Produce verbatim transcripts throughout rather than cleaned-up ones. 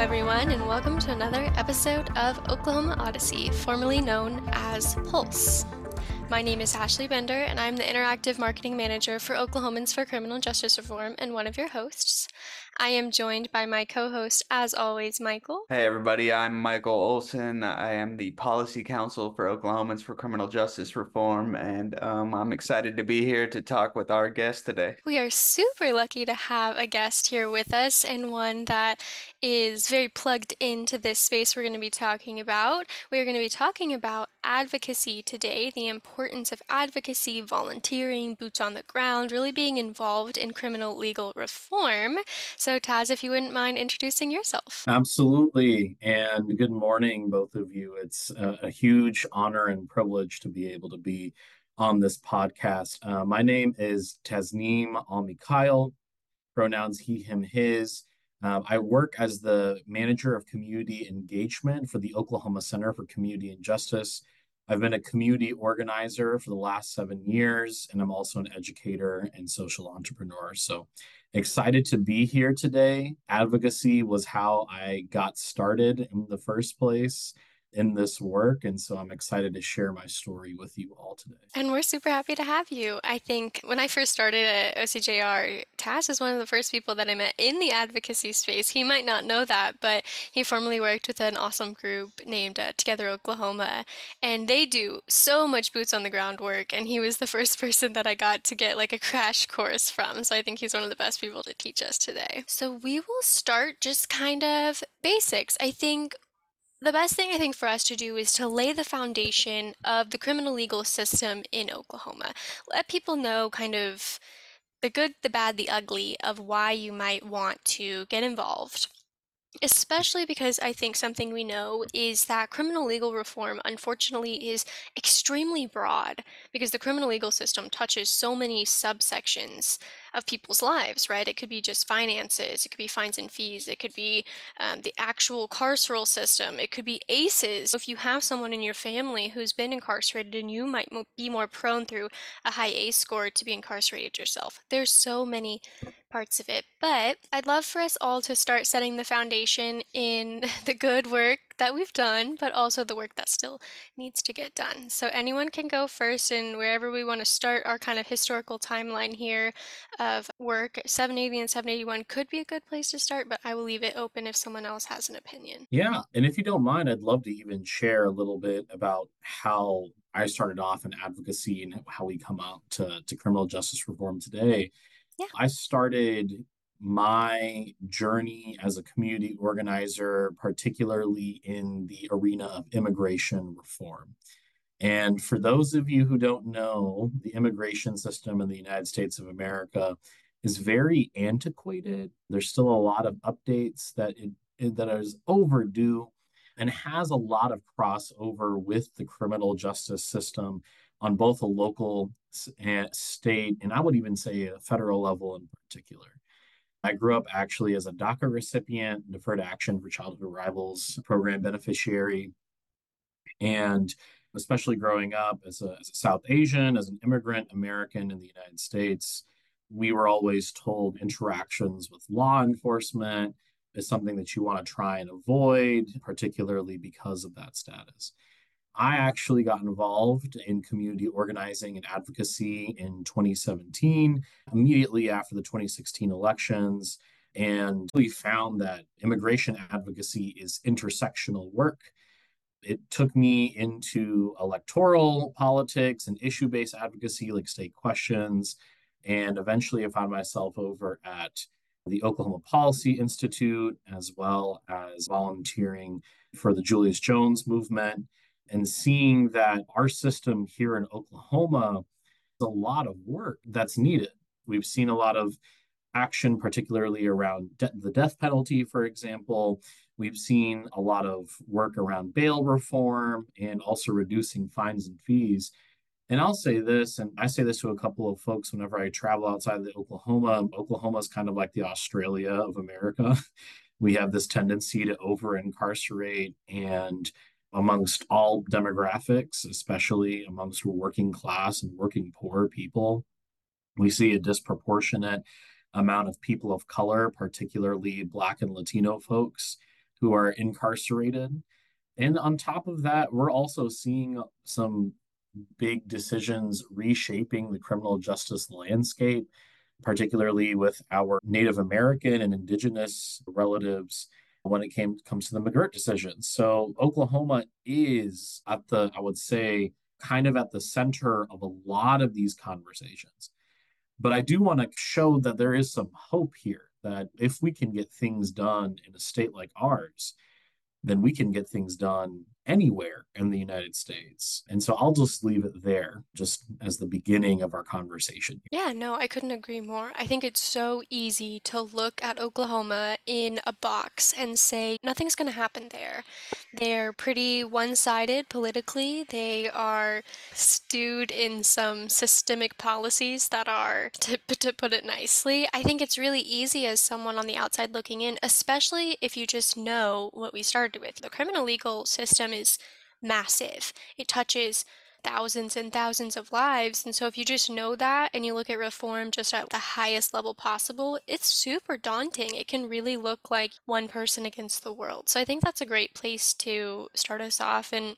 everyone, and welcome to another episode of Oklahoma Odyssey, formerly known as Pulse. My name is Ashley Bender, and I'm the Interactive Marketing Manager for Oklahomans for Criminal Justice Reform and one of your hosts. I am joined by my co-host, as always, Michael. Hey everybody, I'm Michael Olson. I am the Policy Counsel for Oklahomans for Criminal Justice Reform, and um, I'm excited to be here to talk with our guest today. We are super lucky to have a guest here with us, and one that is very plugged into this space we're going to be talking about. We're going to be talking about advocacy today, the importance of advocacy, volunteering, boots on the ground, really being involved in criminal legal reform. So Taz, if you wouldn't mind introducing yourself. Absolutely. And good morning, both of you. It's a, a huge honor and privilege to be able to be on this podcast. Uh, my name is Tasneem Al-Mikhail, pronouns he, him, his. Uh, I work as the manager of community engagement for the Oklahoma Center for Community and Justice. I've been a community organizer for the last seven years, and I'm also an educator and social entrepreneur. So excited to be here today. Advocacy was how I got started in the first place in this work. And so I'm excited to share my story with you all today. And we're super happy to have you. I think when I first started at O C J R, Taz was one of the first people that I met in the advocacy space. He might not know that, but he formerly worked with an awesome group named uh, Together Oklahoma, and they do so much boots on the ground work, and he was the first person that I got to get like a crash course from. So I think he's one of the best people to teach us today. So we will start just kind of basics. I think the best thing I think for us to do is to lay the foundation of the criminal legal system in Oklahoma. Let people know kind of the good, the bad, the ugly of why you might want to get involved. Especially because I think something we know is that criminal legal reform, unfortunately, is extremely broad because the criminal legal system touches so many subsections of people's lives, right? It could be just finances, it could be fines and fees, it could be um, the actual carceral system, it could be A C Es. If you have someone in your family who's been incarcerated and you might mo- be more prone through a high A C E score to be incarcerated yourself. There's so many parts of it, but I'd love for us all to start setting the foundation in the good work that we've done, but also the work that still needs to get done. So anyone can go first, and wherever we want to start our kind of historical timeline here of work, seven eighty and seven eighty-one could be a good place to start, but I will leave it open if someone else has an opinion. Yeah. And if you don't mind, I'd love to even share a little bit about how I started off in advocacy and how we come out to, to criminal justice reform today. Yeah. I started my journey as a community organizer, particularly in the arena of immigration reform. And for those of you who don't know, the immigration system in the United States of America is very antiquated. There's still a lot of updates that it, it that is overdue and has a lot of crossover with the criminal justice system on both a local and state, and I would even say a federal level in particular. I grew up actually as a DACA recipient, Deferred Action for Childhood Arrivals program beneficiary, and especially growing up as a, as a South Asian, as an immigrant American in the United States, we were always told interactions with law enforcement is something that you want to try and avoid, particularly because of that status. I actually got involved in community organizing and advocacy in twenty seventeen, immediately after the twenty sixteen elections, and we found that immigration advocacy is intersectional work. It took me into electoral politics and issue-based advocacy like state questions, and eventually I found myself over at the Oklahoma Policy Institute, as well as volunteering for the Julius Jones movement, and seeing that our system here in Oklahoma is a lot of work that's needed. We've seen a lot of action, particularly around de- the death penalty, for example. We've seen a lot of work around bail reform and also reducing fines and fees. And I'll say this, and I say this to a couple of folks whenever I travel outside of the Oklahoma. Oklahoma is kind of like the Australia of America. We have this tendency to over incarcerate, and amongst all demographics, especially amongst working class and working poor people, we see a disproportionate amount of people of color, particularly Black and Latino folks, who are incarcerated. And on top of that, we're also seeing some big decisions reshaping the criminal justice landscape, particularly with our Native American and Indigenous relatives when it came comes to the McGirt decision. So Oklahoma is at the, I would say, kind of at the center of a lot of these conversations. But I do want to show that there is some hope here, that if we can get things done in a state like ours, then we can get things done anywhere in the United States. And so I'll just leave it there, just as the beginning of our conversation. Yeah, no, I couldn't agree more. I think it's so easy to look at Oklahoma in a box and say nothing's going to happen there. They're pretty one-sided politically. They are stewed in some systemic policies that are, to, to put it nicely. I think it's really easy as someone on the outside looking in, especially if you just know what we started with. The criminal legal system is massive. It touches thousands and thousands of lives. And so if you just know that and you look at reform just at the highest level possible, it's super daunting. It can really look like one person against the world. So I think that's a great place to start us off. And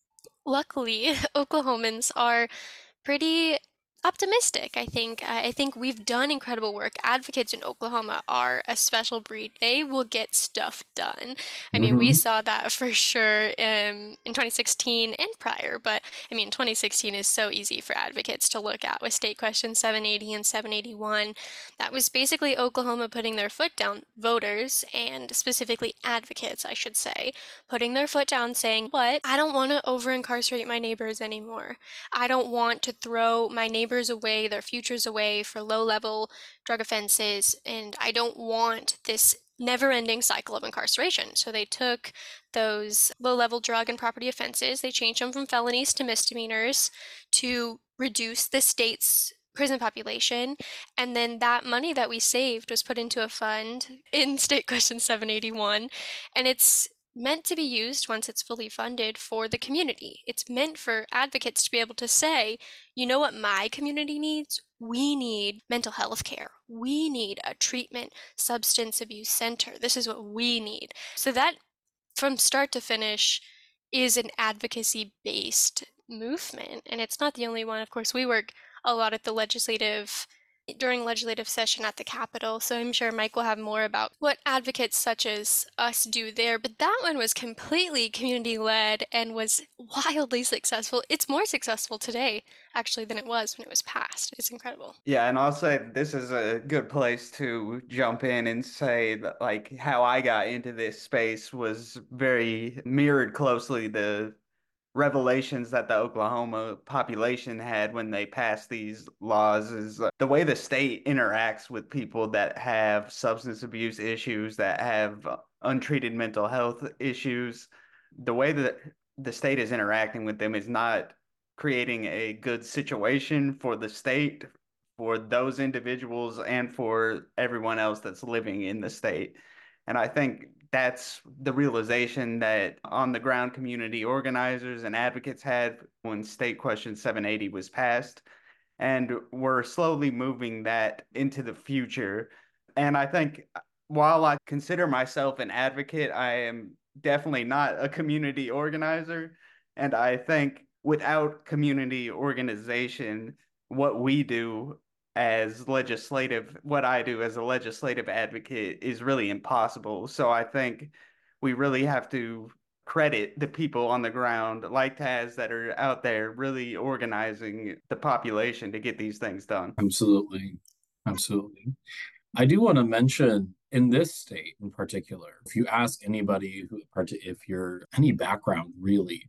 luckily, Oklahomans are pretty optimistic, I think. I think we've done incredible work. Advocates in Oklahoma are a special breed. They will get stuff done. I mean, we Mm-hmm. saw that for sure um, in twenty sixteen and prior, but I mean, twenty sixteen is so easy for advocates to look at with State Question seven eighty and seven eighty-one. That was basically Oklahoma putting their foot down, voters, and specifically advocates, I should say, putting their foot down saying, what? I don't want to over incarcerate my neighbors anymore. I don't want to throw my neighbors away, their futures away for low-level drug offenses, and I don't want this never-ending cycle of incarceration. So they took those low-level drug and property offenses, they changed them from felonies to misdemeanors to reduce the state's prison population, and then that money that we saved was put into a fund in State Question seven eighty-one, and it's meant to be used once it's fully funded for the community. It's meant for advocates to be able to say, you know what my community needs? We need mental health care. We need a treatment substance abuse center. This is what we need. So that from start to finish is an advocacy-based movement, and it's not the only one. Of course, we work a lot at the legislative during legislative session at the Capitol, so I'm sure Mike will have more about what advocates such as us do there, but that one was completely community-led and was wildly successful. It's more successful today, actually, than it was when it was passed. It's incredible. Yeah, and I'll say this is a good place to jump in and say that, like, how I got into this space was very mirrored closely the revelations that the Oklahoma population had when they passed these laws is uh, the way the state interacts with people that have substance abuse issues, that have uh, untreated mental health issues. The way that the state is interacting with them is not creating a good situation for the state, for those individuals, and for everyone else that's living in the state. And I think that's the realization that on the ground community organizers and advocates had when State Question seven eighty was passed. And we're slowly moving that into the future. And I think while I consider myself an advocate, I am definitely not a community organizer. And I think without community organization, what we do as legislative, what I do as a legislative advocate is really impossible. So I think we really have to credit the people on the ground like Taz that are out there really organizing the population to get these things done. Absolutely. Absolutely. I do want to mention in this state in particular, if you ask anybody who, if you're any background really,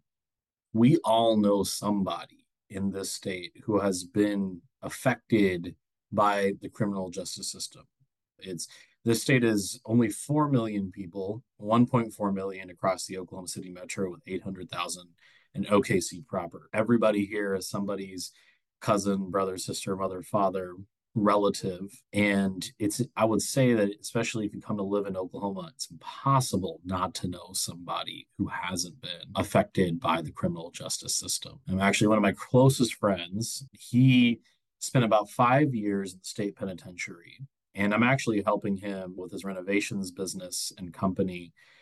we all know somebody in this state who has been affected by the criminal justice system. It's this state is only four million people, one point four million across the Oklahoma City metro with eight hundred thousand in O K C proper. Everybody here is somebody's cousin, brother, sister, mother, father, relative. And it's, I would say that especially if you come to live in Oklahoma, it's impossible not to know somebody who hasn't been affected by the criminal justice system. And actually, one of my closest friends, he spent about five years in the state penitentiary. And I'm actually helping him with his renovations business and company.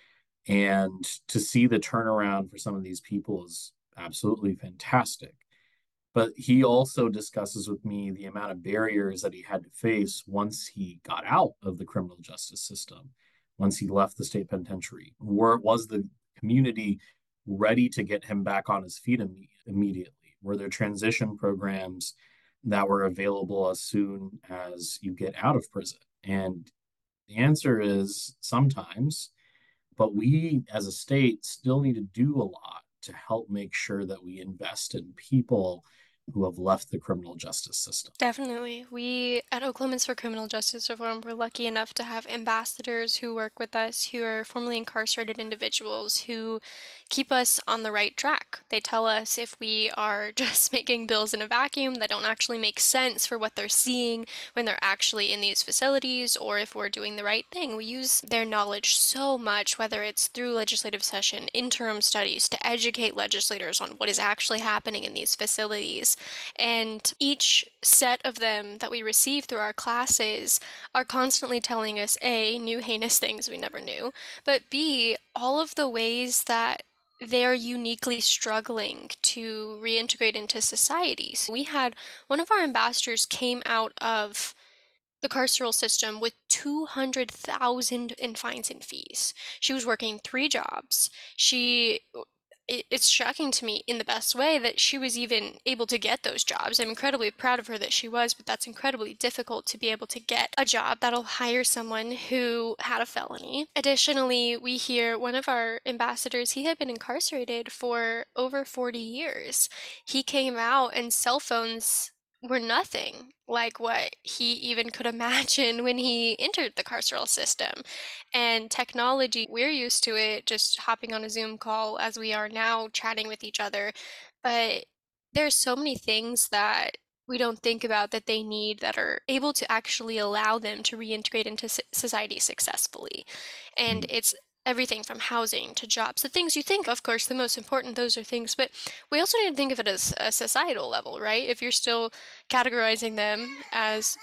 And to see the turnaround for some of these people is absolutely fantastic. But he also discusses with me the amount of barriers that he had to face once he got out of the criminal justice system, once he left the state penitentiary. Where was the community ready to get him back on his feet Im- immediately? Were there transition programs that were available as soon as you get out of prison? And the answer is sometimes, but we as a state still need to do a lot to help make sure that we invest in people who have left the criminal justice system. Definitely. We at Oklahomans for Criminal Justice Reform, we're lucky enough to have ambassadors who work with us who are formerly incarcerated individuals who keep us on the right track. They tell us if we are just making bills in a vacuum that don't actually make sense for what they're seeing when they're actually in these facilities, or if we're doing the right thing. We use their knowledge so much, whether it's through legislative session, interim studies, to educate legislators on what is actually happening in these facilities. And each set of them that we receive through our classes are constantly telling us A, new heinous things we never knew, but B, all of the ways that they're uniquely struggling to reintegrate into society. So we had one of our ambassadors came out of the carceral system with two hundred thousand in fines and fees. She was working three jobs. She it, it's shocking to me in the best way that she was even able to get those jobs. I'm incredibly proud of her that she was, but that's incredibly difficult to be able to get a job that'll hire someone who had a felony. Additionally, we hear one of our ambassadors, he had been incarcerated for over forty years. He came out and cell phones were nothing like what he even could imagine when he entered the carceral system. And technology, we're used to it just hopping on a Zoom call as we are now chatting with each other. But there's so many things that we don't think about that they need that are able to actually allow them to reintegrate into society successfully. And it's everything from housing to jobs, the things you think, of course, the most important, those are things, but we also need to think of it as a societal level, right? If you're still categorizing them as,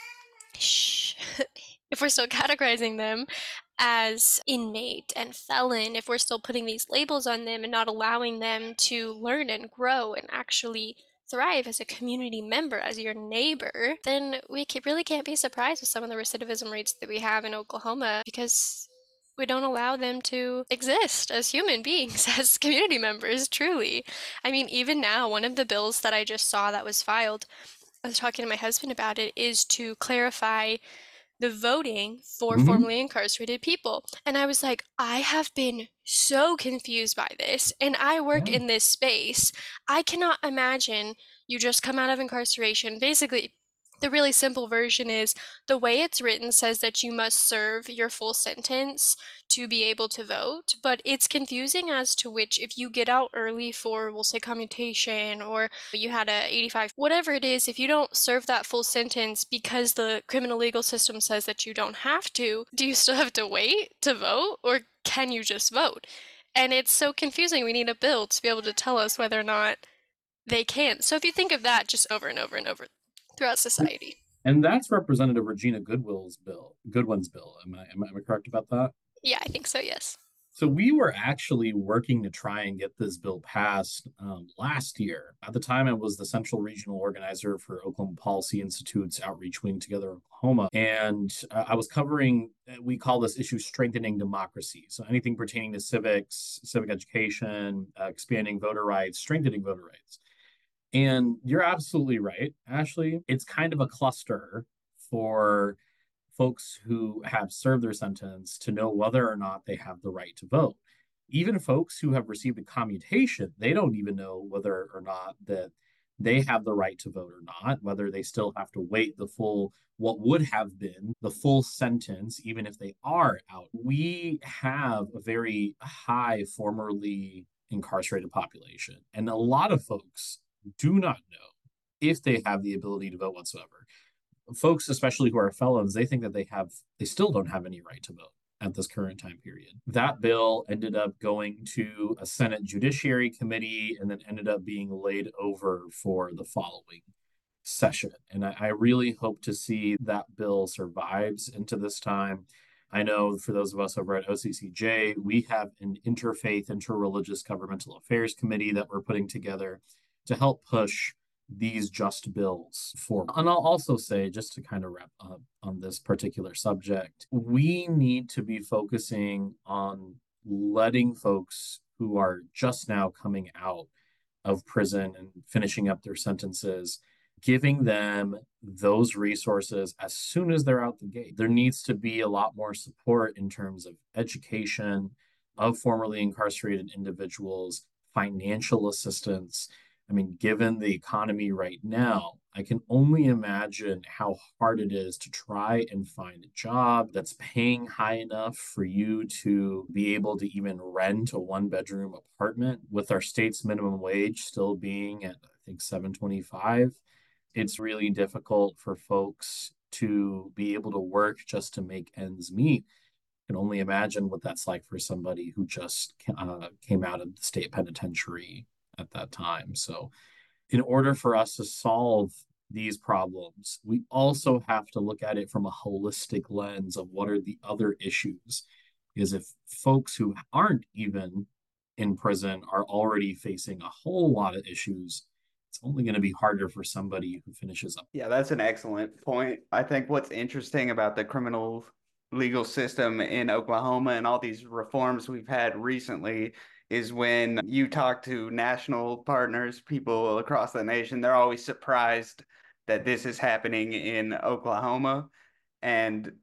shh, if we're still categorizing them as inmate and felon, if we're still putting these labels on them and not allowing them to learn and grow and actually thrive as a community member, as your neighbor, then we really can't be surprised with some of the recidivism rates that we have in Oklahoma, because we don't allow them to exist as human beings, as community members, truly. I mean, even now, one of the bills that I just saw that was filed, I was talking to my husband about it, is to clarify the voting for Mm-hmm. formerly incarcerated people. And I was like, I have been so confused by this, and I work Yeah. in this space. I cannot imagine you just come out of incarceration. Basically, the really simple version is the way it's written says that you must serve your full sentence to be able to vote, but it's confusing as to which, if you get out early for, we'll say, commutation, or you had a eighty-five, whatever it is, if you don't serve that full sentence because the criminal legal system says that you don't have to, do you still have to wait to vote, or can you just vote? And it's so confusing. We need a bill to be able to tell us whether or not they can. So if you think of that just over and over and over throughout society. And that's Representative Regina Goodwill's bill, Goodwin's bill. Am I, am I correct about that? Yeah, I think so, yes. So we were actually working to try and get this bill passed um, last year. At the time, I was the central regional organizer for Oklahoma Policy Institute's outreach wing, Together Oklahoma. And uh, I was covering, we call this issue strengthening democracy. So anything pertaining to civics, civic education, uh, expanding voter rights, strengthening voter rights. And you're absolutely right, Ashley. It's kind of a cluster for folks who have served their sentence to know whether or not they have the right to vote. Even folks who have received a commutation, they don't even know whether or not that they have the right to vote or not, whether they still have to wait the full, what would have been the full sentence, even if they are out. We have a very high formerly incarcerated population, and a lot of folks do not know if they have the ability to vote whatsoever. Folks, especially who are felons, they think that they have, they still don't have any right to vote at this current time period. That bill ended up going to a Senate Judiciary Committee and then ended up being laid over for the following session. And I, I really hope to see that bill survives into this time. I know for those of us over at O C C J, we have an interfaith, interreligious governmental affairs committee that we're putting together to help push these just bills forward. And I'll also say, just to kind of wrap up on this particular subject, we need to be focusing on letting folks who are just now coming out of prison and finishing up their sentences, giving them those resources as soon as they're out the gate. There needs to be a lot more support in terms of education of formerly incarcerated individuals, financial assistance. I mean, given the economy right now, I can only imagine how hard it is to try and find a job that's paying high enough for you to be able to even rent a one bedroom apartment with our state's minimum wage still being at, I think, seven twenty-five. It's really difficult for folks to be able to work just to make ends meet. I can only imagine what that's like for somebody who just uh, came out of the state penitentiary at that time. So in order for us to solve these problems, we also have to look at it from a holistic lens of what are the other issues. Because if folks who aren't even in prison are already facing a whole lot of issues, it's only going to be harder for somebody who finishes up. Yeah, that's an excellent point. I think what's interesting about the criminal legal system in Oklahoma and all these reforms we've had recently is when you talk to national partners, people across the nation, they're always surprised that this is happening in Oklahoma. And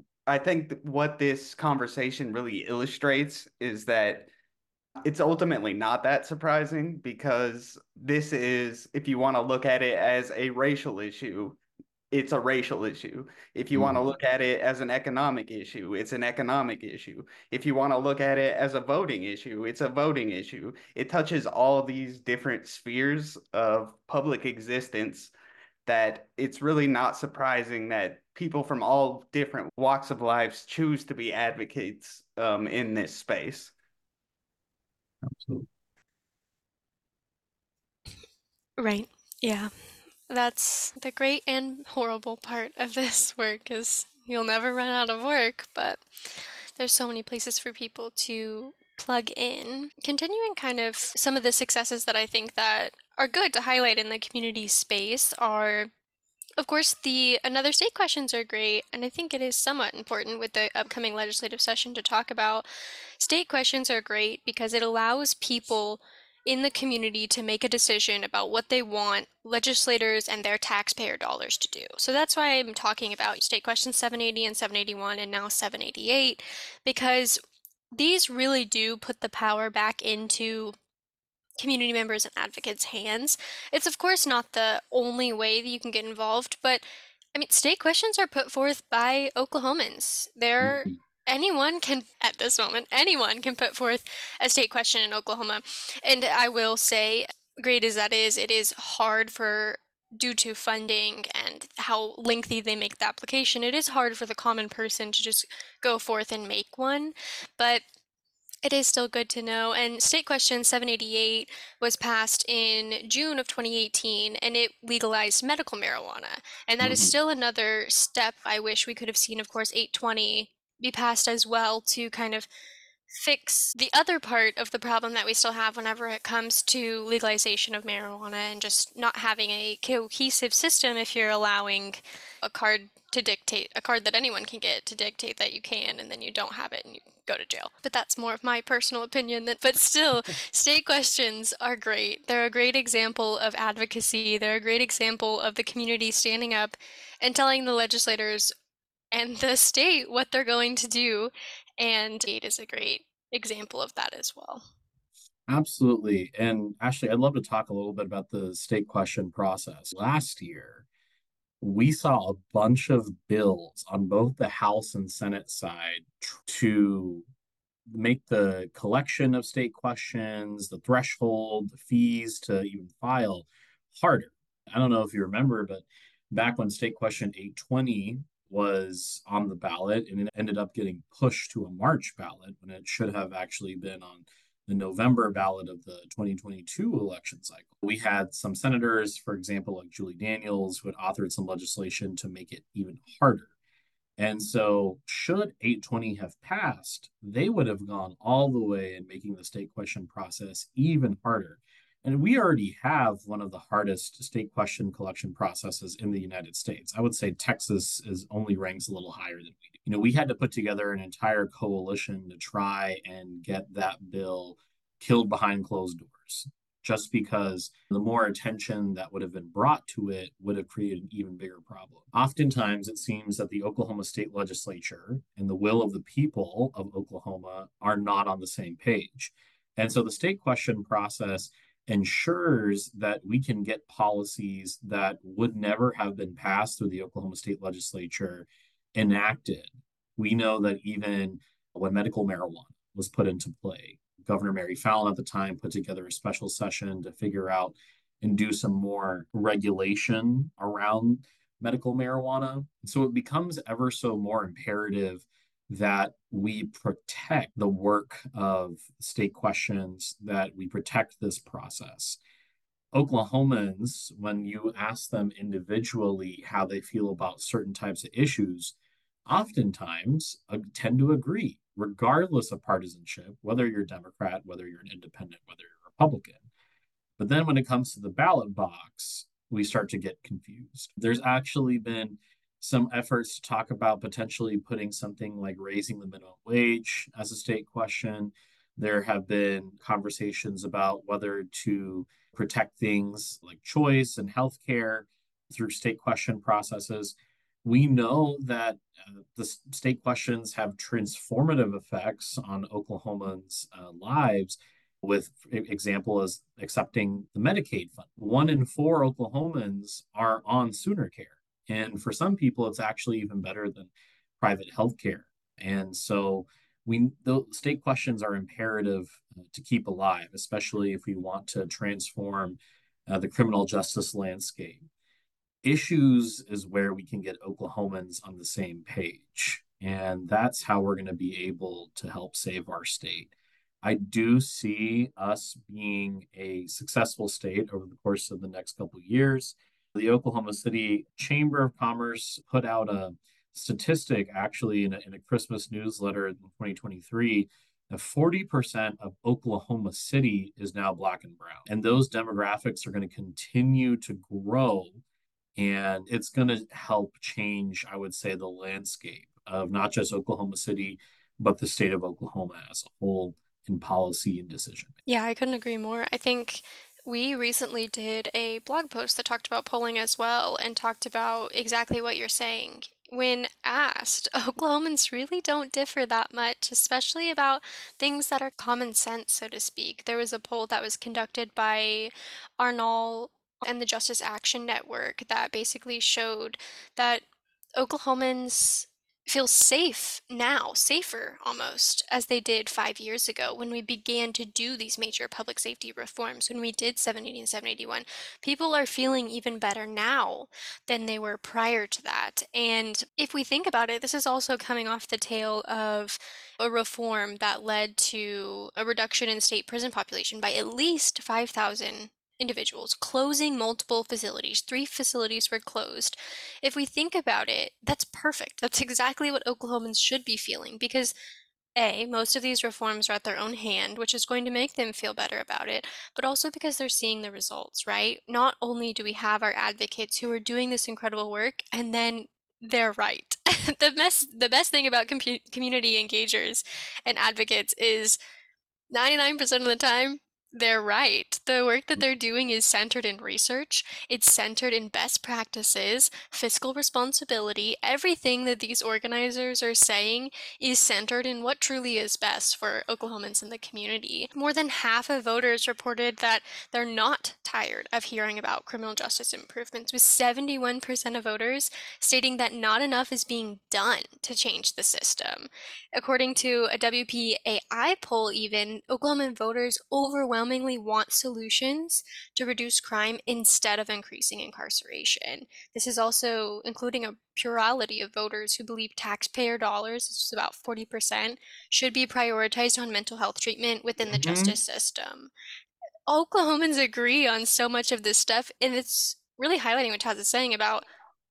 I think what this conversation really illustrates is that it's ultimately not that surprising, because this is, if you want to look at it as a racial issue, it's a racial issue. If you want to Mhm. look at it as an economic issue, it's an economic issue. If you want to look at it as a voting issue, it's a voting issue. It touches all these different spheres of public existence, that it's really not surprising that people from all different walks of life choose to be advocates um, in this space. Absolutely. Right. Yeah. That's the great and horrible part of this work is you'll never run out of work, but there's so many places for people to plug in. Continuing kind of some of the successes that I think that are good to highlight in the community space are, of course, the another state questions are great, and I think it is somewhat important with the upcoming legislative session to talk about. State questions are great because it allows people in the community to make a decision about what they want legislators and their taxpayer dollars to do. So that's why I'm talking about state questions seven eighty and seven eighty-one and now seven eighty-eight, because these really do put the power back into community members and advocates' hands. It's of course not the only way that you can get involved, but I mean, state questions are put forth by Oklahomans. They're Mhm. anyone can, at this moment, anyone can put forth a state question in Oklahoma. And I will say, great as that is, it is hard for, due to funding and how lengthy they make the application, it is hard for the common person to just go forth and make one. But it is still good to know. And State Question seven eighty-eight was passed in June of twenty eighteen, and it legalized medical marijuana. And that is Mhm. still another step I wish we could have seen, of course, eight twenty be passed as well to kind of fix the other part of the problem that we still have whenever it comes to legalization of marijuana and just not having a cohesive system if you're allowing a card to dictate, a card that anyone can get to dictate that you can, and then you don't have it and you go to jail. But that's more of my personal opinion. That, but still, state questions are great. They're a great example of advocacy. They're a great example of the community standing up and telling the legislators and the state what they're going to do. And it is a great example of that as well. Absolutely. And Ashley, I'd love to talk a little bit about the state question process. Last year, we saw a bunch of bills on both the House and Senate side to make the collection of state questions, the threshold, the fees to even file harder. I don't know if you remember, but back when State Question eight twenty was on the ballot and it ended up getting pushed to a March ballot when it should have actually been on the November ballot of the twenty twenty-two election cycle. We had some senators, for example, like Julie Daniels, who had authored some legislation to make it even harder. And so, should eight twenty have passed, they would have gone all the way in making the state question process even harder. And we already have one of the hardest state question collection processes in the United States. I would say Texas is only ranks a little higher than we do. You know, we had to put together an entire coalition to try and get that bill killed behind closed doors, just because the more attention that would have been brought to it would have created an even bigger problem. Oftentimes, it seems that the Oklahoma state legislature and the will of the people of Oklahoma are not on the same page. And so the state question process ensures that we can get policies that would never have been passed through the Oklahoma state legislature enacted. We know that even when medical marijuana was put into play, Governor Mary Fallin at the time put together a special session to figure out and do some more regulation around medical marijuana. So it becomes ever so more imperative that we protect the work of state questions, that we protect this process. Oklahomans, when you ask them individually how they feel about certain types of issues, oftentimes uh, tend to agree, regardless of partisanship, whether you're Democrat, whether you're an independent, whether you're Republican. But then when it comes to the ballot box, we start to get confused. There's actually been some efforts to talk about potentially putting something like raising the minimum wage as a state question. There have been conversations about whether to protect things like choice and healthcare through state question processes. We know that uh, the state questions have transformative effects on Oklahomans' uh, lives, with example as accepting the Medicaid fund. One in four Oklahomans are on Sooner Care. And for some people, it's actually even better than private health care. And so we the state questions are imperative uh, to keep alive, especially if we want to transform uh, the criminal justice landscape. Issues is where we can get Oklahomans on the same page. And that's how we're going to be able to help save our state. I do see us being a successful state over the course of the next couple of years. The Oklahoma City Chamber of Commerce put out a statistic actually in a, in a Christmas newsletter in twenty twenty-three that forty percent of Oklahoma City is now Black and brown. And those demographics are going to continue to grow. And it's going to help change, I would say, the landscape of not just Oklahoma City, but the state of Oklahoma as a whole in policy and decision. Yeah, I couldn't agree more. I think we recently did a blog post that talked about polling as well and talked about exactly what you're saying. When asked, Oklahomans really don't differ that much, especially about things that are common sense, so to speak. There was a poll that was conducted by Arnall and the Justice Action Network that basically showed that Oklahomans feel safe now, safer almost, as they did five years ago when we began to do these major public safety reforms, when we did seven eighty and seven eighty-one. People are feeling even better now than they were prior to that. And if we think about it, this is also coming off the tail of a reform that led to a reduction in state prison population by at least five thousand individuals, closing multiple facilities. Three facilities were closed. If we think about it, that's perfect. That's exactly what Oklahomans should be feeling because A, most of these reforms are at their own hand, which is going to make them feel better about it, but also because they're seeing the results, right? Not only do we have our advocates who are doing this incredible work, and then they're right. the best the best thing about com- community engagers and advocates is ninety-nine percent of the time, they're right. The work that they're doing is centered in research. It's centered in best practices, fiscal responsibility. Everything that these organizers are saying is centered in what truly is best for Oklahomans in the community. More than half of voters reported that they're not tired of hearing about criminal justice improvements, with seventy-one percent of voters stating that not enough is being done to change the system. According to a W P A I poll, even, Oklahoman voters overwhelmingly want solutions to reduce crime instead of increasing incarceration. This is also including a plurality of voters who believe taxpayer dollars, this is about forty percent, should be prioritized on mental health treatment within the Mm-hmm. justice system. Oklahomans agree on so much of this stuff, and it's really highlighting what Taz is saying about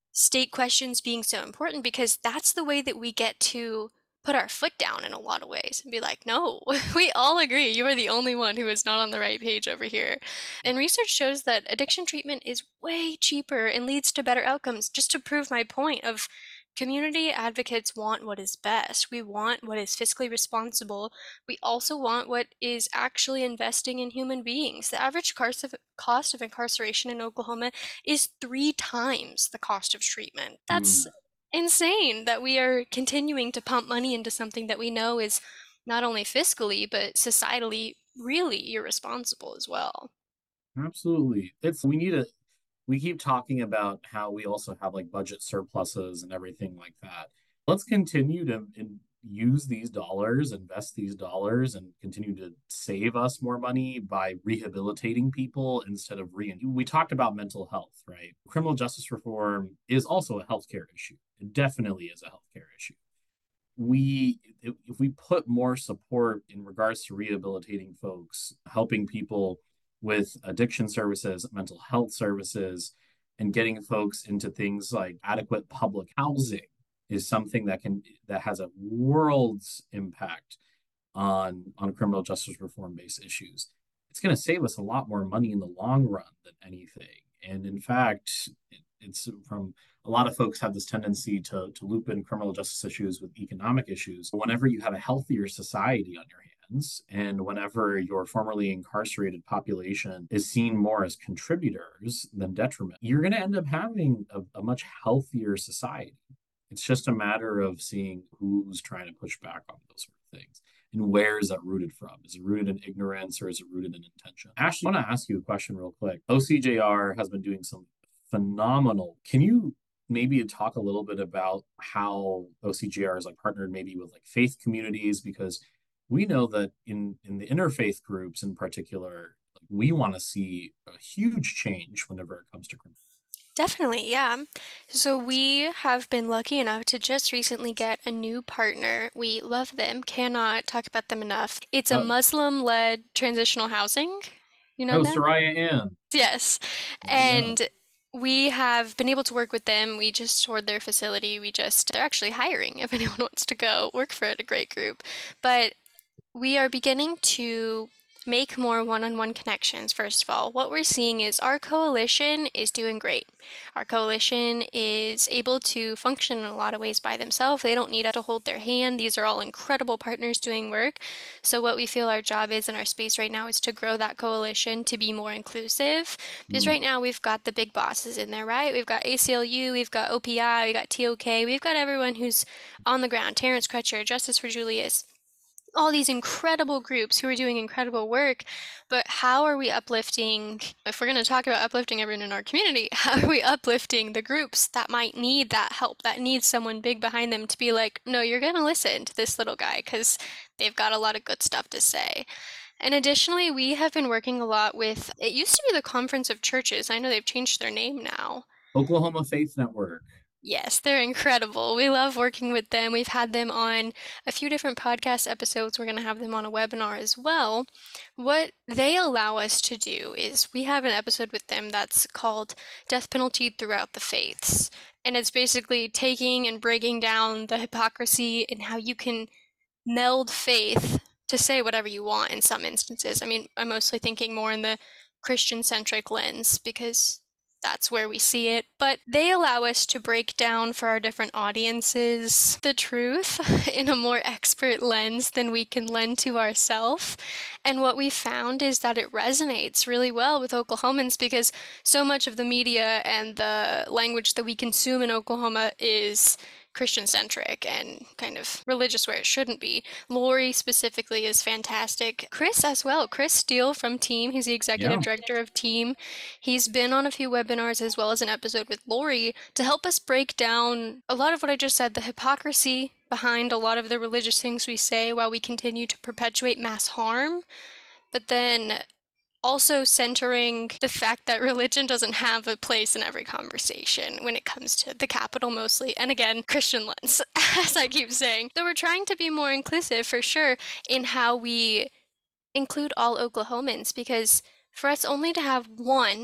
state questions being so important, because that's the way that we get to put our foot down in a lot of ways and be like, no, we all agree you are the only one who is not on the right page over here. And research shows that addiction treatment is way cheaper and leads to better outcomes, just to prove my point of community advocates want what is best. We want what is fiscally responsible. We also want what is actually investing in human beings. The average cost of, cost of incarceration in Oklahoma is three times the cost of treatment. That's Mm. insane that we are continuing to pump money into something that we know is not only fiscally, but societally really irresponsible as well. Absolutely. It's we need a we keep talking about how we also have like budget surpluses and everything like that. Let's continue to in, use these dollars, invest these dollars, and continue to save us more money by rehabilitating people instead of re. We talked about mental health, right? Criminal justice reform is also a healthcare issue. It definitely is a healthcare issue. We if we put more support in regards to rehabilitating folks, helping people with addiction services, mental health services, and getting folks into things like adequate public housing is something that can that has a world's impact on on criminal justice reform based issues. It's going to save us a lot more money in the long run than anything. And in fact, it, it's from a lot of folks have this tendency to, to loop in criminal justice issues with economic issues. Whenever you have a healthier society on your hands, and whenever your formerly incarcerated population is seen more as contributors than detriment, you're going to end up having a, a much healthier society. It's just a matter of seeing who's trying to push back on those sort of things. And where is that rooted from? Is it rooted in ignorance or is it rooted in intention? Ashley, I want to ask you a question real quick. O C J R has been doing some phenomenal. Can you maybe talk a little bit about how O C J R is like partnered maybe with like faith communities? Because we know that in in the interfaith groups in particular, like, we want to see a huge change whenever it comes to criminal. Definitely, yeah. So we have been lucky enough to just recently get a new partner. We love them, cannot talk about them enough. It's a Uh, Muslim-led transitional housing. You know oh, them? Soraya Ann. Yes. Yeah. And we have been able to work with them. We just toured their facility. We just, they're actually hiring if anyone wants to go work for it, a great group. But we are beginning to make more one-on-one connections, first of all. What we're seeing is our coalition is doing great. Our coalition is able to function in a lot of ways by themselves. They don't need us to hold their hand. These are all incredible partners doing work. So what we feel our job is in our space right now is to grow that coalition to be more inclusive. Because Mm. right now we've got the big bosses in there, right? We've got A C L U, we've got O P I, we've got T O K, we've got everyone who's on the ground. Terrence Crutcher, Justice for Julius, all these incredible groups who are doing incredible work, but how are we uplifting, if we're going to talk about uplifting everyone in our community, how are we uplifting the groups that might need that help, that need someone big behind them to be like, no, you're going to listen to this little guy because they've got a lot of good stuff to say. And additionally, we have been working a lot with, it used to be the Conference of Churches. I know they've changed their name now. Oklahoma Faith Network. Yes, they're incredible. We love working with them. We've had them on a few different podcast episodes. We're going to have them on a webinar as well. What they allow us to do is we have an episode with them that's called Death Penalty Throughout the Faiths. And it's basically taking and breaking down the hypocrisy and how you can meld faith to say whatever you want in some instances. I mean, I'm mostly thinking more in the Christian-centric lens because that's where we see it, but they allow us to break down for our different audiences the truth in a more expert lens than we can lend to ourselves. And what we found is that it resonates really well with Oklahomans because so much of the media and the language that we consume in Oklahoma is Christian-centric and kind of religious where it shouldn't be. Lori specifically is fantastic. Chris as well. Chris Steele from Team. He's the executive Yeah. director of Team. He's been on a few webinars as well as an episode with Lori to help us break down a lot of what I just said, the hypocrisy behind a lot of the religious things we say while we continue to perpetuate mass harm. But then also centering the fact that religion doesn't have a place in every conversation when it comes to the capital mostly, and again, Christian lens, as I keep saying. So we're trying to be more inclusive for sure in how we include all Oklahomans, because for us only to have one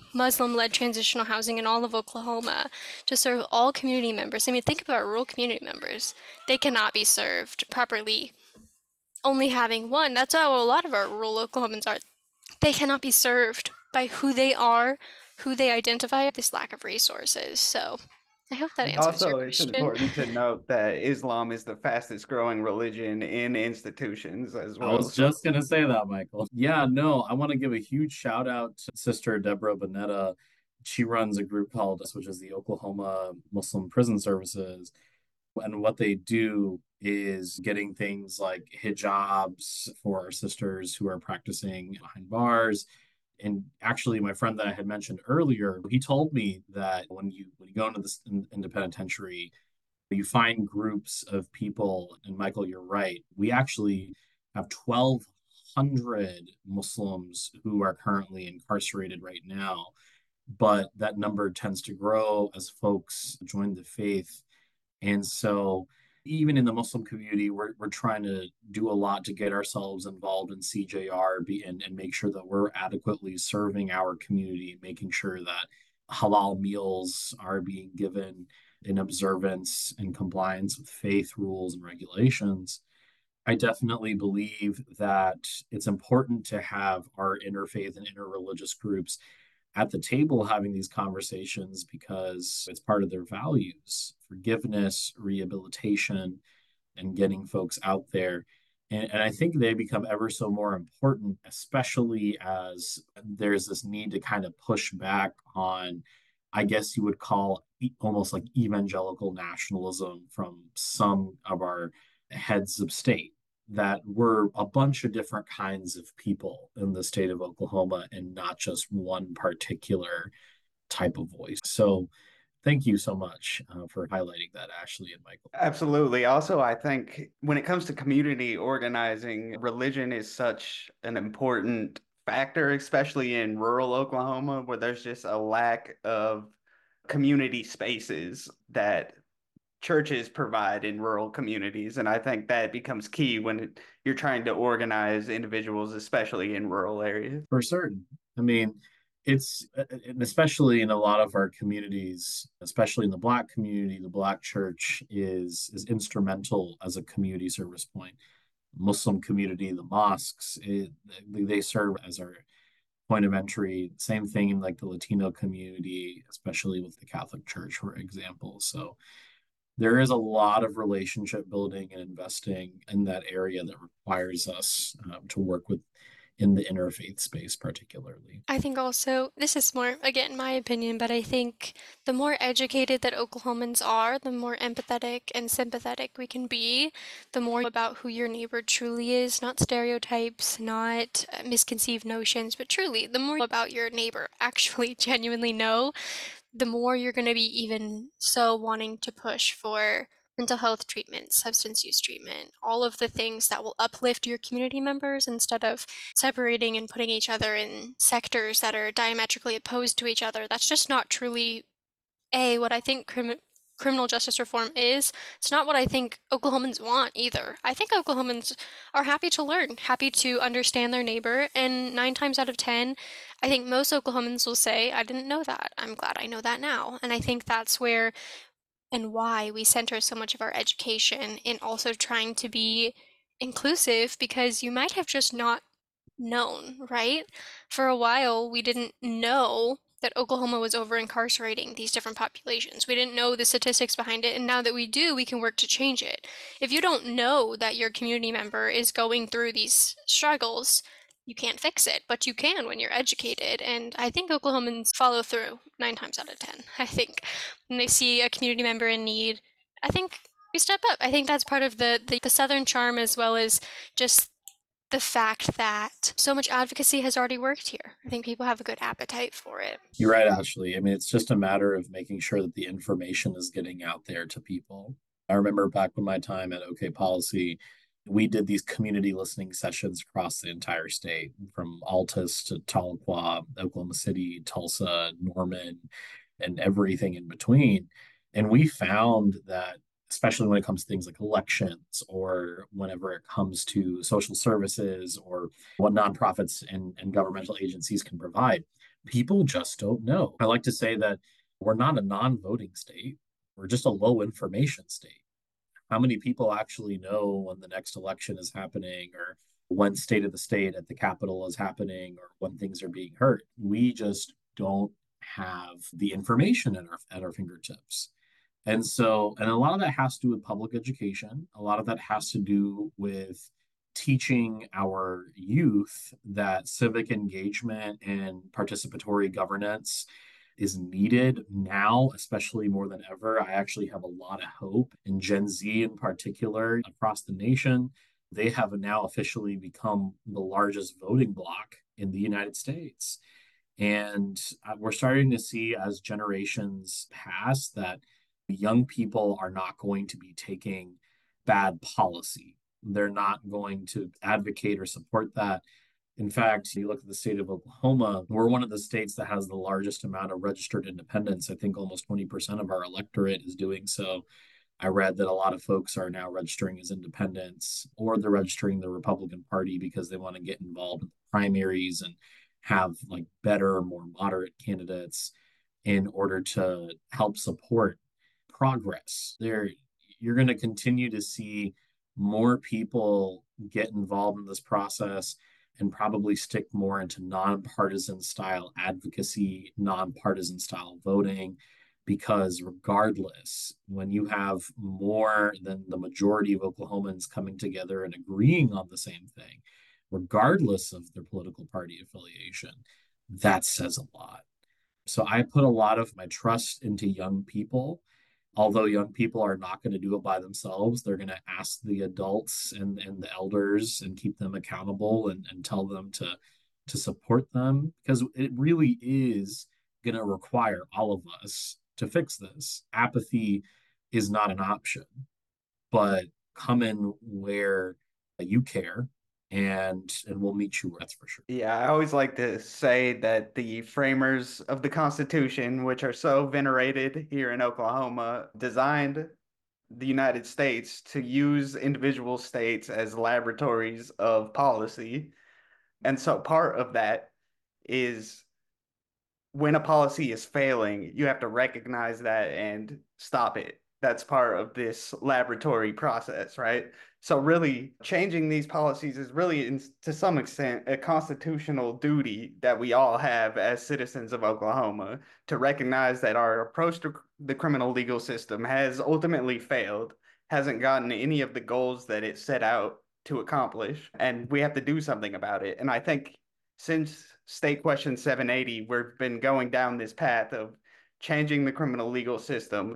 Muslim-led transitional housing in all of Oklahoma to serve all community members. I mean, think about rural community members. They cannot be served properly only having one. That's how a lot of our rural Oklahomans are. They cannot be served by who they are, who they identify, this lack of resources. So I hope that answers your Also, it's question. important to note that Islam is the fastest growing religion in institutions as I well. was So just going to say that, Michael. Yeah, no, I want to give a huge shout out to Sister Deborah Bonetta. She runs a group called, which is the Oklahoma Muslim Prison Services. And what they do is getting things like hijabs for our sisters who are practicing behind bars. And actually, my friend that I had mentioned earlier, he told me that when you when you go into this in, into penitentiary, you find groups of people, and Michael, you're right. We actually have twelve hundred Muslims who are currently incarcerated right now, but that number tends to grow as folks join the faith. And so, even in the Muslim community, we're, we're trying to do a lot to get ourselves involved in C J R be, and, and make sure that we're adequately serving our community, making sure that halal meals are being given in observance and compliance with faith rules and regulations. I definitely believe that it's important to have our interfaith and interreligious groups at the table having these conversations because it's part of their values: forgiveness, rehabilitation, and getting folks out there. And, and I think they become ever so more important, especially as there's this need to kind of push back on, I guess you would call e- almost like evangelical nationalism from some of our heads of state, that we're a bunch of different kinds of people in the state of Oklahoma and not just one particular type of voice. So thank you so much uh, for highlighting that, Ashley and Michael. absolutely. Also, I think when it comes to community organizing, religion is such an important factor, especially in rural Oklahoma, where there's just a lack of community spaces that churches provide in rural communities. And I think that becomes key when it, you're trying to organize individuals, especially in rural areas. For certain. I mean, it's, and especially in a lot of our communities, especially in the Black community, the Black church is is instrumental as a community service point. Muslim community, the mosques, it, they serve as our point of entry. Same thing in like the Latino community, especially with the Catholic Church, for example. So there is a lot of relationship building and investing in that area that requires us um, to work with in the interfaith space, particularly. I think also, this is more, again, my opinion, but I think the more educated that Oklahomans are, the more empathetic and sympathetic we can be, the more about who your neighbor truly is, not stereotypes, not uh, misconceived notions, but truly, the more about your neighbor actually genuinely know, the more you're going to be even so wanting to push for mental health treatment, substance use treatment, all of the things that will uplift your community members instead of separating and putting each other in sectors that are diametrically opposed to each other. That's just not truly, A, what I think crim- criminal justice reform is. It's not what I think Oklahomans want either. I think Oklahomans are happy to learn, happy to understand their neighbor, and nine times out of ten, I think most Oklahomans will say, I didn't know that. I'm glad I know that now. And I think that's where and why we center so much of our education in also trying to be inclusive, because you might have just not known, right? For a while, we didn't know that Oklahoma was over incarcerating these different populations. We didn't know the statistics behind it, and now that we do, we can work to change it. If you don't know that your community member is going through these struggles, you can't fix it, but you can when you're educated. And I think Oklahomans follow through nine times out of ten. I think when they see a community member in need, I think we step up. I think that's part of the, the, the Southern charm, as well as just the fact that so much advocacy has already worked here. I think people have a good appetite for it. You're right, Ashley. I mean, it's just a matter of making sure that the information is getting out there to people. I remember back when my time at OK Policy, we did these community listening sessions across the entire state, from Altus to Tahlequah, Oklahoma City, Tulsa, Norman, and everything in between. And we found that, especially when it comes to things like elections, or whenever it comes to social services or what nonprofits and, and governmental agencies can provide, People just don't know. I like to say that we're not a non-voting state. We're just a low information state. How many people actually know when the next election is happening or when state of the state at the Capitol is happening or when things are being heard? We just don't have the information at our, at our fingertips. And so, and a lot of that has to do with public education. A lot of that has to do with teaching our youth that civic engagement and participatory governance is needed now, especially more than ever. I actually have a lot of hope in Gen Z in particular across the nation. They have now officially become the largest voting bloc in the United States. And uh, we're starting to see as generations pass that young people are not going to be taking bad policy. They're not going to advocate or support that. In fact, you look at the state of Oklahoma, we're one of the states that has the largest amount of registered independents. I think almost twenty percent of our electorate is doing so. I read that a lot of folks are now registering as independents or they're registering the Republican Party because they want to get involved in the primaries and have like better, more moderate candidates in order to help support progress. There, you're going to continue to see more people get involved in this process and probably stick more into nonpartisan style advocacy, nonpartisan style voting, because regardless, when you have more than the majority of Oklahomans coming together and agreeing on the same thing, regardless of their political party affiliation, that says a lot. So I put a lot of my trust into young people. Although young people are not going to do it by themselves, they're going to ask the adults and, and the elders and keep them accountable and, and tell them to, to support them, because it really is going to require all of us to fix this. Apathy is not an option, but come in where you care and and we'll meet you. That's for sure. Yeah, I always like to say that the framers of the Constitution, which are so venerated here in Oklahoma, designed the United States to use individual states as laboratories of policy. And so part of that is when a policy is failing, you have to recognize that and stop it. That's part of this laboratory process, right? So really changing these policies is really, in, to some extent, a constitutional duty that we all have as citizens of Oklahoma to recognize that our approach to the criminal legal system has ultimately failed, hasn't gotten any of the goals that it set out to accomplish, and we have to do something about it. And I think since State Question seven eighty, we've been going down this path of changing the criminal legal system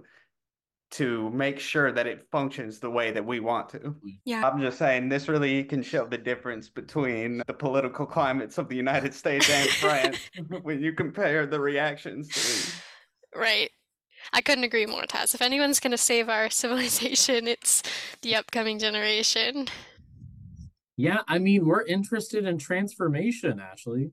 to make sure that it functions the way that we want to. Yeah. I'm just saying this really can show the difference between the political climates of the United States and France when you compare the reactions to these. Right. I couldn't agree more, Taz. If anyone's going to save our civilization, it's the upcoming generation. Yeah, I mean, we're interested in transformation, Ashley.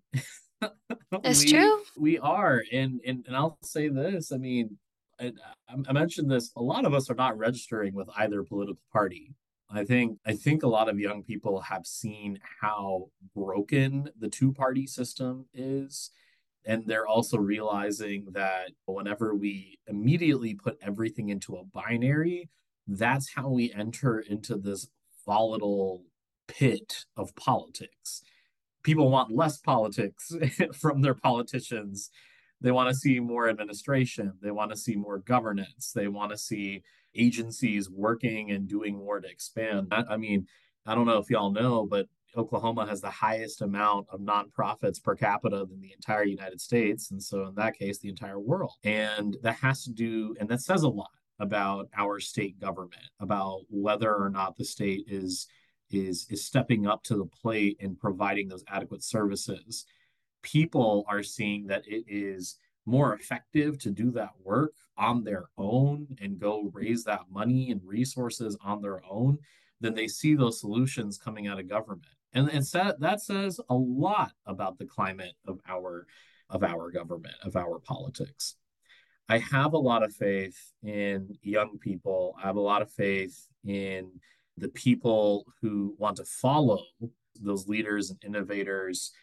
That's we, true. We are. And, and, and I'll say this, I mean, I, I mentioned this, a lot of us are not registering with either political party. I think I think a lot of young people have seen how broken the two-party system is. And they're also realizing that whenever we immediately put everything into a binary, that's how we enter into this volatile pit of politics. People want less politics from their politicians. They want to see more administration. They want to see more governance. They want to see agencies working and doing more to expand. I, I mean, I don't know if y'all know, but Oklahoma has the highest amount of nonprofits per capita than the entire United States. And so in that case, the entire world. And that has to do, and that says a lot about our state government, about whether or not the state is is is stepping up to the plate and providing those adequate services. People are seeing that it is more effective to do that work on their own and go raise that money and resources on their own than they see those solutions coming out of government. And, and that, that says a lot about the climate of our of our government, of our politics. I have a lot of faith in young people. I have a lot of faith in the people who want to follow those leaders and innovators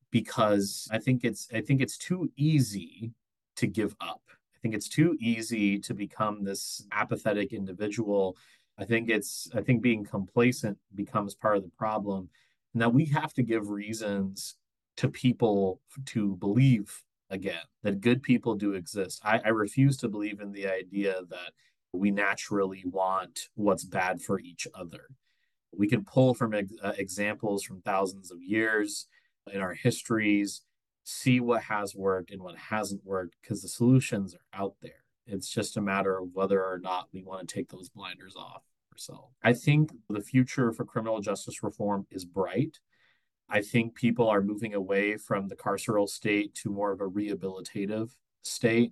because I think it's I think it's too easy to give up. I think it's too easy to become this apathetic individual. I think it's I think being complacent becomes part of the problem. And that we have to give reasons to people to believe again that good people do exist. I, I refuse to believe in the idea that we naturally want what's bad for each other. We can pull from ex- uh, examples from thousands of years in our histories, see what has worked and what hasn't worked, because the solutions are out there. It's just a matter of whether or not we want to take those blinders off ourselves. I think the future for criminal justice reform is bright. I think people are moving away from the carceral state to more of a rehabilitative state.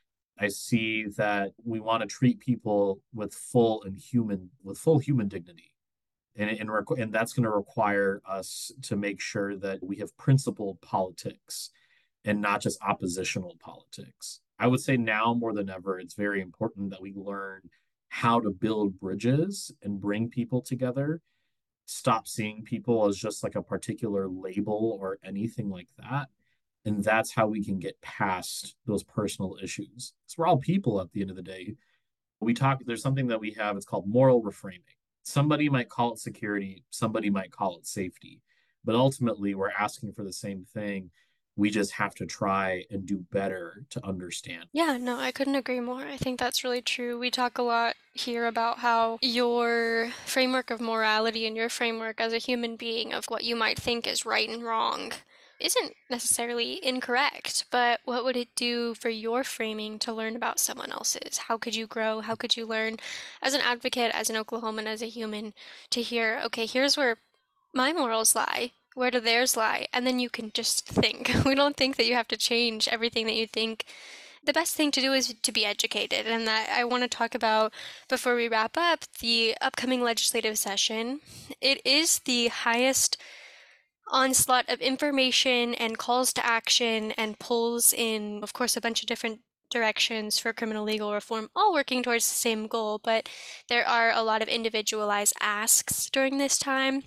I see that we want to treat people with full and human with full human dignity. And, and, and that's going to require us to make sure that we have principled politics and not just oppositional politics. I would say now more than ever, it's very important that we learn how to build bridges and bring people together. Stop seeing people as just like a particular label or anything like that. And that's how we can get past those personal issues. Because we're all people at the end of the day. We talk, there's something that we have, it's called moral reframing. Somebody might call it security, somebody might call it safety. But ultimately, we're asking for the same thing. We just have to try and do better to understand. Yeah, no, I couldn't agree more. I think that's really true. We talk a lot here about how your framework of morality and your framework as a human being of what you might think is right and wrong isn't necessarily incorrect, but what would it do for your framing to learn about someone else's? How could you grow? How could you learn as an advocate, as an Oklahoman, as a human, to hear, okay, here's where my morals lie. Where do theirs lie? And then you can just think. We don't think that you have to change everything that you think. The best thing to do is to be educated. And that I want to talk about, before we wrap up, the upcoming legislative session. It is the highest onslaught of information and calls to action and pulls in, of course, a bunch of different directions for criminal legal reform, all working towards the same goal. But there are a lot of individualized asks during this time.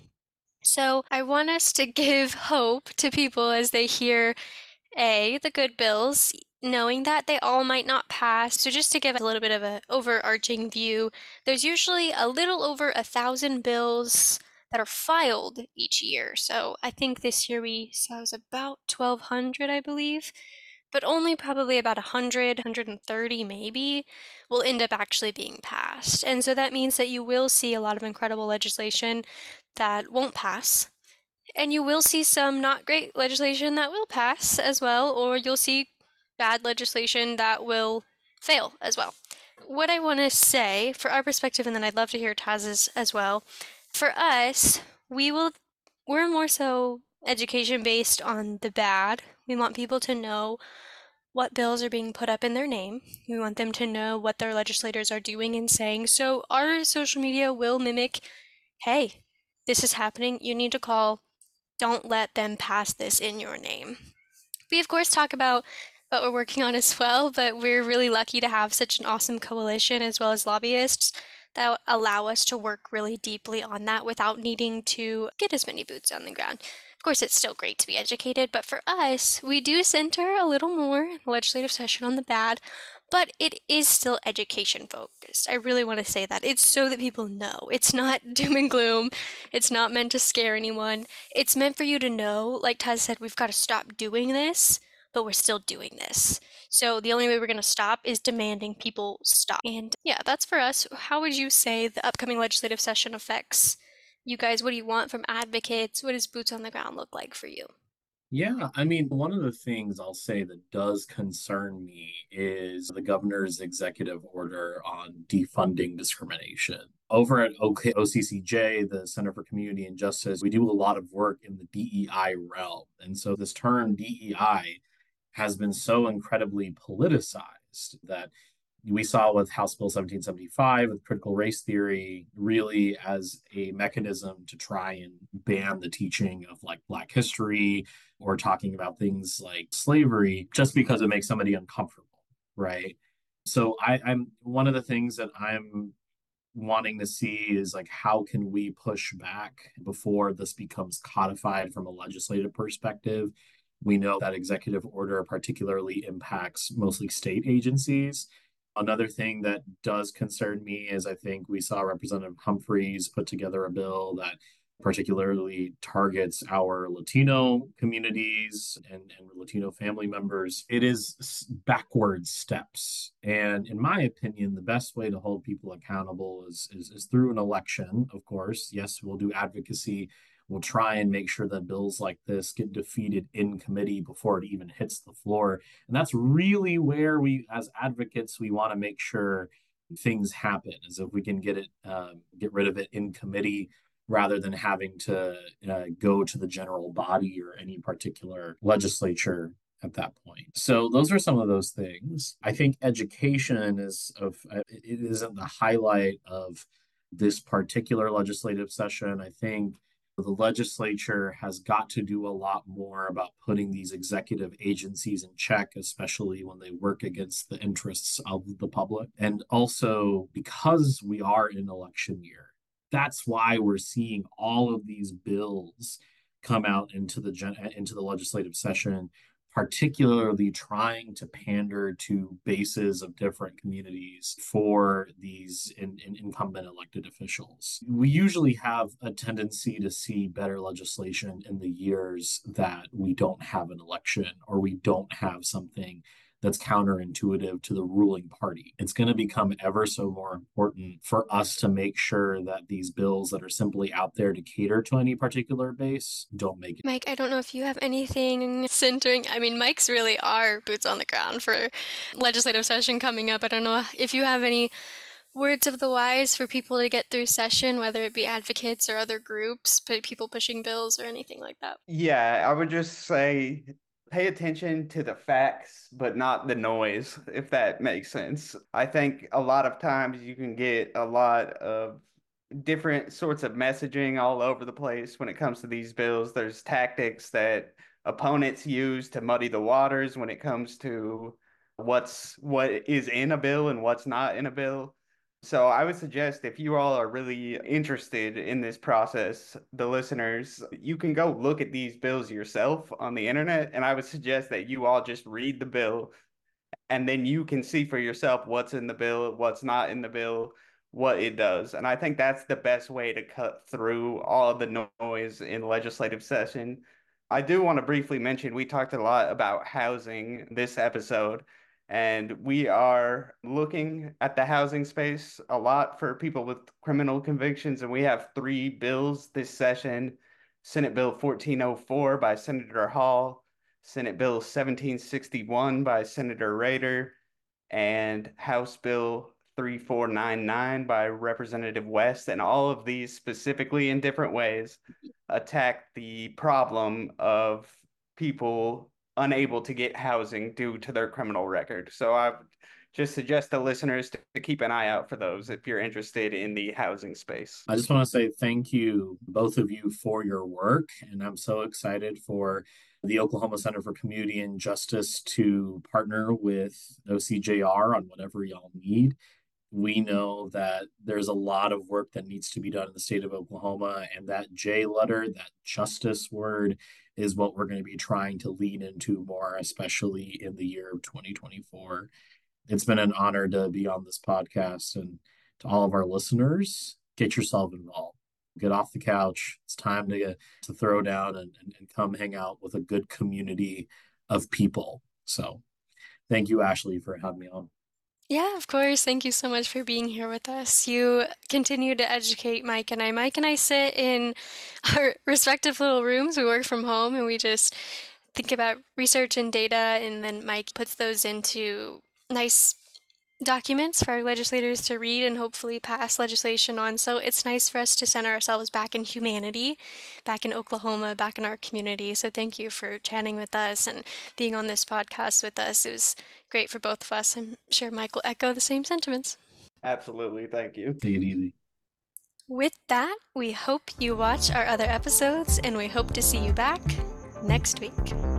So I want us to give hope to people as they hear, A, the good bills, knowing that they all might not pass. So just to give a little bit of an overarching view, there's usually a little over a thousand bills that are filed each year. So I think this year we saw it was about twelve hundred, I believe, but only probably about one hundred, one hundred thirty maybe will end up actually being passed. And so that means that you will see a lot of incredible legislation that won't pass. And you will see some not great legislation that will pass as well, or you'll see bad legislation that will fail as well. What I want to say for our perspective, and then I'd love to hear Taz's as well, for us, we will, we're more so education based on the bad. We want people to know what bills are being put up in their name. We want them to know what their legislators are doing and saying. So our social media will mimic, hey, this is happening. You need to call. Don't let them pass this in your name. We, of course, talk about what we're working on as well, but we're really lucky to have such an awesome coalition as well as lobbyists that allow us to work really deeply on that without needing to get as many boots on the ground. Of course, it's still great to be educated, but for us, we do center a little more in the legislative session on the bad, but it is still education focused. I really want to say that. It's so that people know. It's not doom and gloom. It's not meant to scare anyone. It's meant for you to know, like Taz said, we've got to stop doing this, but we're still doing this. So the only way we're going to stop is demanding people stop. And yeah, that's for us. How would you say the upcoming legislative session affects you guys? What do you want from advocates? What does boots on the ground look like for you? Yeah, I mean, one of the things I'll say that does concern me is the governor's executive order on defunding discrimination. Over at O C C J, the Center for Community and Justice, we do a lot of work in the D E I realm. And so this term D E I has been so incredibly politicized that we saw with House Bill seventeen seventy-five with critical race theory really as a mechanism to try and ban the teaching of like Black history or talking about things like slavery just because it makes somebody uncomfortable, right? So I, I'm one of the things that I'm wanting to see is like how can we push back before this becomes codified from a legislative perspective. We know that executive order particularly impacts mostly state agencies. Another thing that does concern me is I think we saw Representative Humphreys put together a bill that particularly targets our Latino communities and, and Latino family members. It is backwards steps. And in my opinion, the best way to hold people accountable is, is, is through an election, of course. Yes, we'll do advocacy. We'll try and make sure that bills like this get defeated in committee before it even hits the floor. And that's really where we, as advocates, we want to make sure things happen, is if we can get it, um, get rid of it in committee rather than having to uh, go to the general body or any particular legislature at that point. So those are some of those things. I think education is of it isn't the highlight of this particular legislative session. I think the legislature has got to do a lot more about putting these executive agencies in check, especially when they work against the interests of the public. And also, because we are in election year, that's why we're seeing all of these bills come out into the gen- into the legislative session, particularly trying to pander to bases of different communities for these in, in incumbent elected officials. We usually have a tendency to see better legislation in the years that we don't have an election or we don't have something that's counterintuitive to the ruling party. It's going to become ever so more important for us to make sure that these bills that are simply out there to cater to any particular base don't make it. Mike, I don't know if you have anything centering. I mean, Mike's really our boots on the ground for legislative session coming up. I don't know if you have any words of the wise for people to get through session, whether it be advocates or other groups, but people pushing bills or anything like that. Yeah, I would just say pay attention to the facts, but not the noise, if that makes sense. I think a lot of times you can get a lot of different sorts of messaging all over the place when it comes to these bills. There's tactics that opponents use to muddy the waters when it comes to what's what is in a bill and what's not in a bill. So I would suggest if you all are really interested in this process, the listeners, you can go look at these bills yourself on the internet. And I would suggest that you all just read the bill and then you can see for yourself what's in the bill, what's not in the bill, what it does. And I think that's the best way to cut through all of the noise in legislative session. I do want to briefly mention we talked a lot about housing this episode. And we are looking at the housing space a lot for people with criminal convictions. And we have three bills this session: Senate Bill fourteen oh four by Senator Hall, Senate Bill seventeen sixty-one by Senator Rader, and House Bill thirty-four ninety-nine by Representative West. And all of these, specifically in different ways, attack the problem of people unable to get housing due to their criminal record. So I just suggest the listeners to, to keep an eye out for those if you're interested in the housing space. I just want to say thank you, both of you, for your work. And I'm so excited for the Oklahoma Center for Community and Justice to partner with O C J R on whatever y'all need. We know that there's a lot of work that needs to be done in the state of Oklahoma, and that J letter, that justice word, is what we're going to be trying to lean into more, especially in the year of twenty twenty-four. It's been an honor to be on this podcast, and to all of our listeners, get yourself involved. Get off the couch. It's time to, to throw down and, and, and come hang out with a good community of people. So thank you, Ashley, for having me on. Yeah, of course. Thank you so much for being here with us. You continue to educate Mike and I. Mike and I sit in our respective little rooms. We work from home and we just think about research and data, and then Mike puts those into nice documents for our legislators to read and hopefully pass legislation on. So it's nice for us to center ourselves back in humanity, back in Oklahoma, back in our community. So thank you for chatting with us and being on this podcast with us. It was great for both of us. I'm sure Mike will echo the same sentiments. Absolutely. Thank you. Take it easy. With that, we hope you watch our other episodes, and we hope to see you back next week.